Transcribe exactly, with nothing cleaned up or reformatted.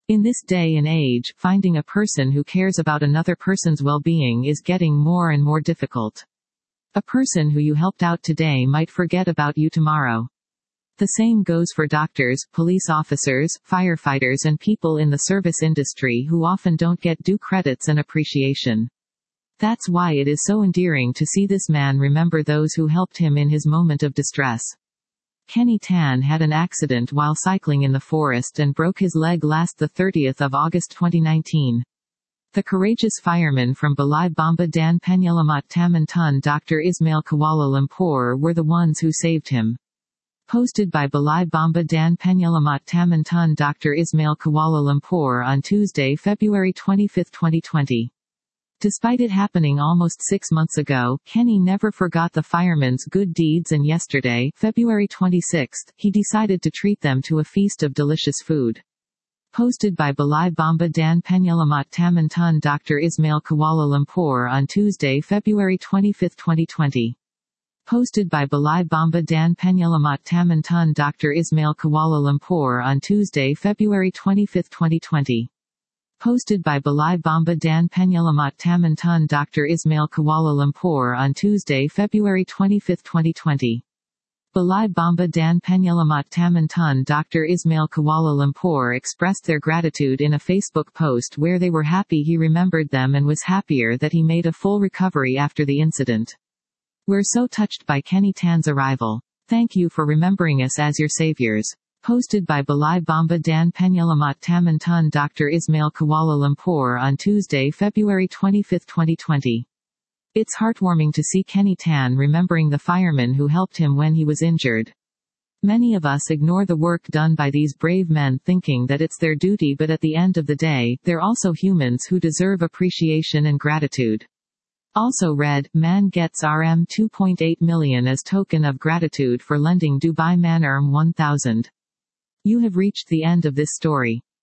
In this day and age, finding a person who cares about another person's well-being is getting more and more difficult. A person who you helped out today might forget about you tomorrow. The same goes for doctors, police officers, firefighters and people in the service industry who often don't get due credits and appreciation. That's why it is so endearing to see this man remember those who helped him in his moment of distress. Kenny Tan had an accident while cycling in the forest and broke his leg last the thirtieth of August twenty nineteen. The courageous firemen from Balai Bamba Dan Penyelamat Taman Tun Doctor Ismail Kuala Lumpur were the ones who saved him. Posted by Balai Bamba Dan Penyelamat Taman Tun Doctor Ismail Kuala Lumpur on Tuesday, February twenty-fifth, twenty twenty. Despite it happening almost six months ago, Kenny never forgot the firemen's good deeds, and yesterday, February twenty-sixth, he decided to treat them to a feast of delicious food. Posted by Balai Bamba Dan Penyelamat Taman Tun Doctor Ismail Kuala Lumpur on Tuesday, February twenty-fifth, twenty twenty. Posted by Balai Bamba Dan Penyelamat Taman Tun Doctor Ismail Kuala Lumpur on Tuesday, February twenty-fifth, twenty twenty. Posted by Balai Bamba Dan Penyelamat Taman Tun Doctor Ismail Kuala Lumpur on Tuesday, February twenty-fifth, twenty twenty. Balai Bamba Dan Penyelamat Taman Tun Doctor Ismail Kuala Lumpur expressed their gratitude in a Facebook post where they were happy he remembered them and was happier that he made a full recovery after the incident. We're so touched by Kenny Tan's arrival. Thank you for remembering us as your saviors. Posted by Balai Bamba Dan Penyelamat Taman Tun Doctor Ismail Kuala Lumpur on Tuesday, February twenty-fifth, twenty twenty. It's heartwarming to see Kenny Tan remembering the firemen who helped him when he was injured. Many of us ignore the work done by these brave men thinking that it's their duty, but at the end of the day, they're also humans who deserve appreciation and gratitude. Also read, man gets R M two point eight million as token of gratitude for lending Dubai man R M one thousand. You have reached the end of this story.